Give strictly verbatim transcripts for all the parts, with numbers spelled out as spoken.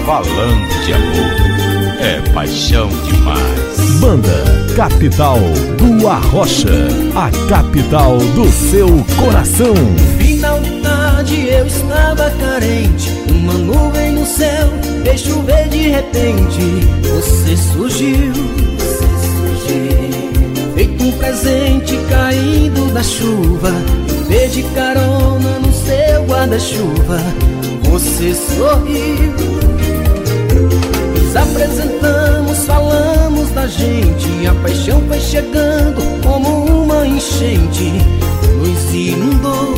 falando de amor, é paixão demais. Banda Capital do Arrocha, a capital do seu coração. Final de tarde eu estava carente, uma nuvem no céu fez chover de repente. Você surgiu, você surgiu, feito um presente caindo da chuva. Veio de carona no seu guarda-chuva. Você sorriu, nos apresentamos, falamos da gente. A paixão foi chegando como uma enchente, nos inundou.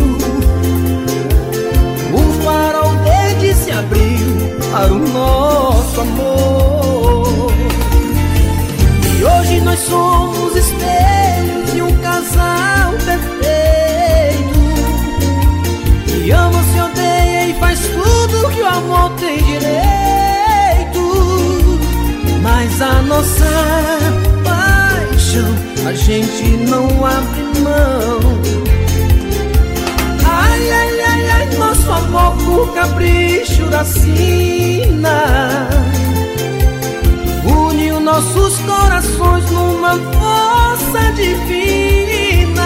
O farol verde se abriu para o nosso amor. E hoje nós somos espelhos de um casal perfeito, que ama, se odeia e faz tudo que o amor tem direito. Mas a nossa paixão a gente não abre mão. Ai, ai, ai, ai, nosso amor por capricho da sina uniu nossos corações numa força divina.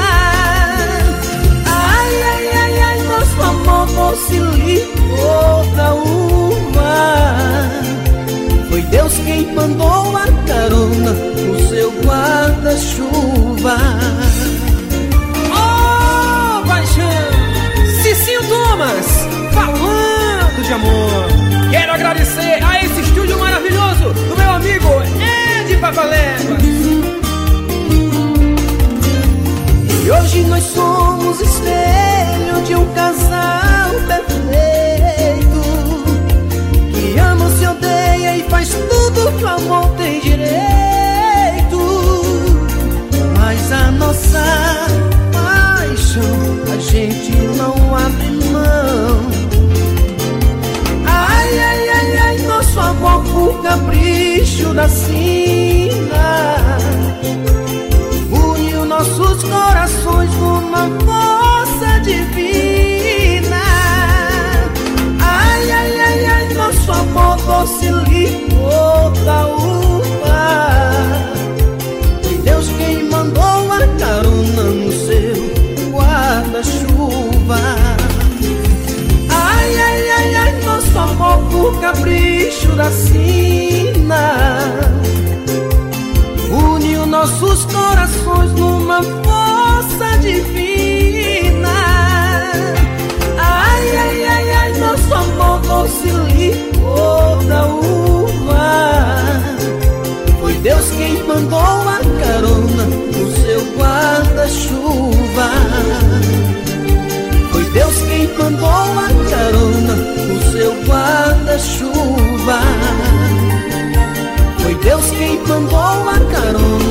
Ai, ai, ai, ai, nosso amor doce licor da uva. Foi Deus quem mandou a carona no seu guarda-chuva. Oh, paixão! Cicinho Thomas, falando de amor. Quero agradecer a esse estúdio maravilhoso do meu amigo Ed Papalégua. E hoje nós somos espelho de um casal perfeito, que ama, se odeia e faz tudo que o amor tem direito. Mas a nossa paixão a gente não abre mão. Ai, ai, ai, ai, nosso amor por capricho da sina uniu nossos corações numa força divina. Ai, ai, ai, ai, nosso amor doce licor da uva. Foi Deus quem mandou a carona no seu guarda-chuva. Ai, ai, ai, ai, nosso amor por capricho da sina uniu nossos corações numa força divina. Ai, ai, ai, ai, nosso amor doce licor da uva. Foi Deus quem mandou a carona no seu guarda-chuva. Foi Deus quem mandou a carona no seu guarda-chuva. Foi Deus quem mandou a carona